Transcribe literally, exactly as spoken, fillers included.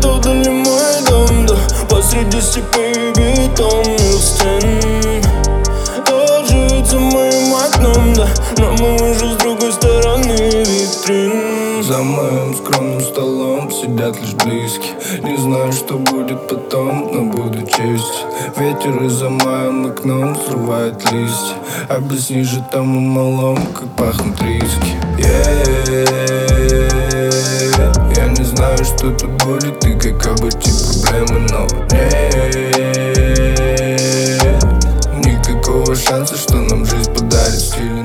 Это вдали мой дом, да, посреди степи бетонных стен. Тоже за моим окном, да, но мы уже с другой стороны витрин. За моим скромным столом сидят лишь близкие. Не знаю, что будет потом, но буду честь. Ветер из-за моим окном срывает листья. Объясни же тому малому, как пахнут риски. Yeah. Я не знаю, что тут будет и как обойти проблемы, но нет никакого шанса, что нам жизнь подарит стиль.